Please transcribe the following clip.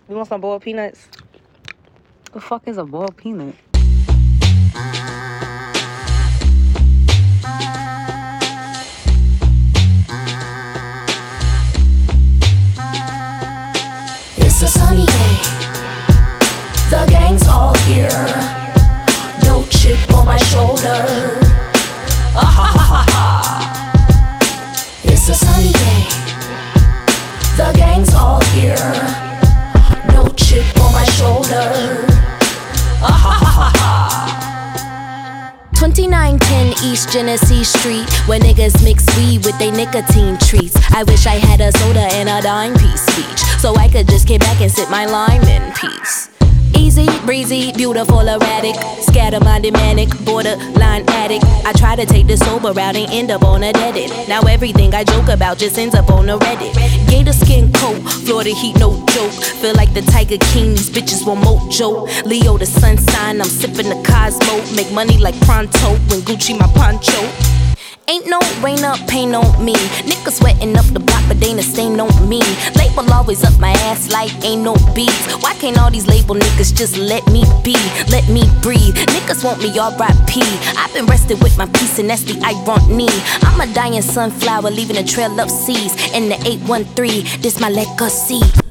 You want some boiled peanuts? The fuck is a boiled peanut? It's a sunny day. The gang's all here. No chip on my shoulder. Ah ha ha ha ha. It's a sunny day. The gang's all here. No chip on my shoulder. Ah ha ha ha ha. 2910 East Genesee Street, where niggas mix weed with they nicotine treats. I wish I had a soda and a dime piece each, so I could just get back and sip my lime in peace. Easy, breezy, beautiful, erratic, scatter-minded, manic, borderline addict. I try to take the sober route and end up on a dead end. Now everything I joke about just ends up on a Reddit. Gator skin coat, Florida heat, no joke. Feel like the Tiger King, these bitches want mojo. Leo the sun sign, I'm sipping the Cosmo. Make money like pronto when Gucci my poncho. Ain't no rain up, pain on me. Niggas sweating up the block, but they ain't a stain on me. Label always up my ass like ain't no beats. Why can't all these label niggas just let me be? Let me breathe. Niggas want me R.I.P. I've been rested with my peace, and that's the irony. I'm a dying sunflower, leaving a trail of seeds. In the 813, this my legacy.